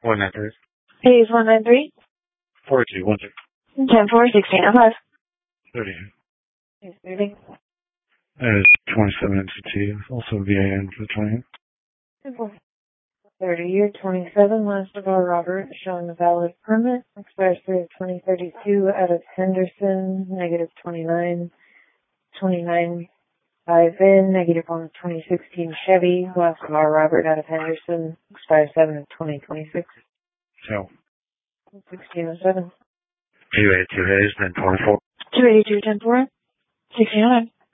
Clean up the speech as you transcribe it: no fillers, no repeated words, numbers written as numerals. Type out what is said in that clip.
193. Pays 193. 4212. 10-4, 1605. 30. Pays 30. That is 27 NCT. Also VAN for the 20th. 30 year 27, last of our Robert, showing a valid permit, expires through 2032 out of Henderson, negative 29, 29, 5 in, negative on 2016 Chevy, last of our Robert out of Henderson, expires 7 of 2026. So. 1607. 282 Hayes, then 24. 282, 10-4, 1609.